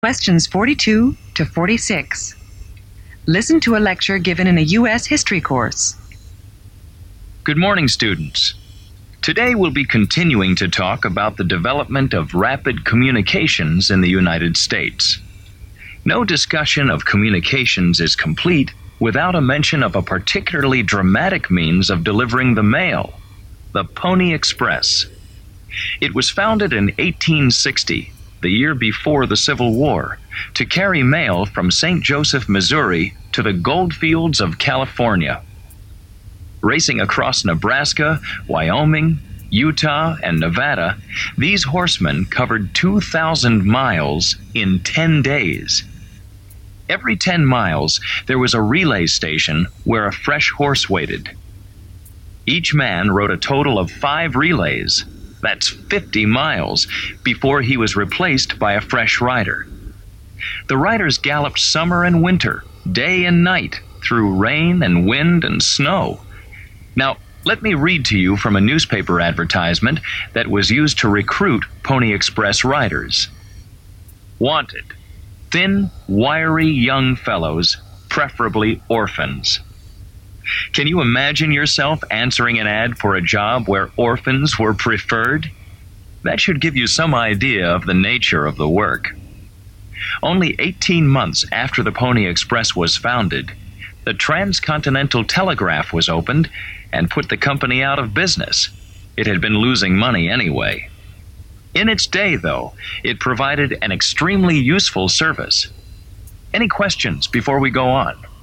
Questions 42 to 46. Listen to a lecture given in a U.S. history course. Good morning, students. Today we'll be continuing to talk about the development of rapid communications in the United States. No discussion of communications is complete without a mention of a particularly dramatic means of delivering the mail, the Pony Express. It was founded in 1860, the year before the Civil War, to carry mail from St. Joseph, Missouri to the goldfields of California. Racing across Nebraska, Wyoming, Utah, and Nevada, these horsemen covered 2,000 miles in 10 days. Every 10 miles, there was a relay station where a fresh horse waited. Each man rode a total of 5 relays. That's 50 miles before he was replaced by a fresh rider. The riders galloped summer and winter, day and night, through rain and wind and snow. Now, let me read to you from a newspaper advertisement that was used to recruit Pony Express riders. Wanted: thin, wiry young fellows, preferably orphans. Can you imagine yourself answering an ad for a job where orphans were preferred? That should give you some idea of the nature of the work. Only 18 months after the Pony Express was founded, the Transcontinental Telegraph was opened and put the company out of business. It had been losing money anyway. In its day, though, it provided an extremely useful service. Any questions before we go on?